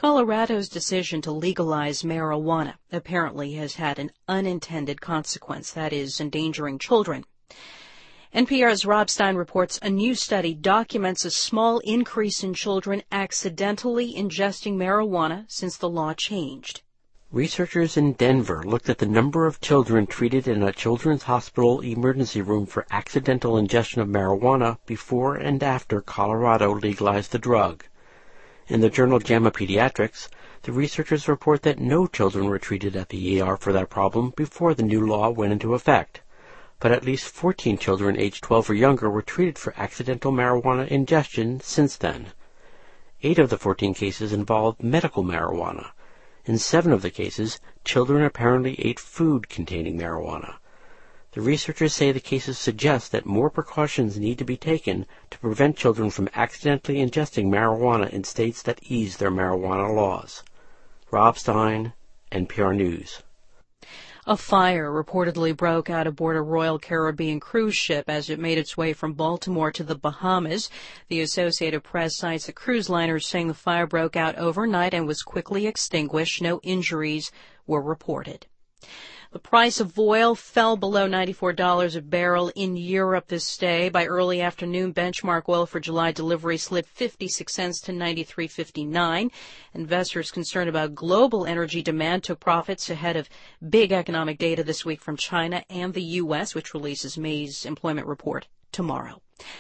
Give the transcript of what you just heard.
Colorado's decision to legalize marijuana apparently has had an unintended consequence, that is, endangering children. NPR's Rob Stein reports a new study documents a small increase in children accidentally ingesting marijuana since the law changed. Researchers in Denver looked at the number of children treated in a children's hospital emergency room for accidental ingestion of marijuana before and after Colorado legalized the drug. In the journal JAMA Pediatrics, the researchers report that no children were treated at the ER for that problem before the new law went into effect. But at least 14 children aged 12 or younger were treated for accidental marijuana ingestion since then. 8 of the 14 cases involved medical marijuana. In 7 of the cases, children apparently ate food containing marijuana. The researchers say the cases suggest that more precautions need to be taken to prevent children from accidentally ingesting marijuana in states that ease their marijuana laws. Rob Stein, NPR News. A fire reportedly broke out aboard a Royal Caribbean cruise ship as it made its way from Baltimore to the Bahamas. The Associated Press cites the cruise liner saying the fire broke out overnight and was quickly extinguished. No injuries were reported. The price of oil fell below $94 a barrel in Europe this day. By early afternoon, benchmark oil for July delivery slipped 56 cents to $93.59. Investors concerned about global energy demand took profits ahead of big economic data this week from China and the U.S., which releases May's employment report tomorrow.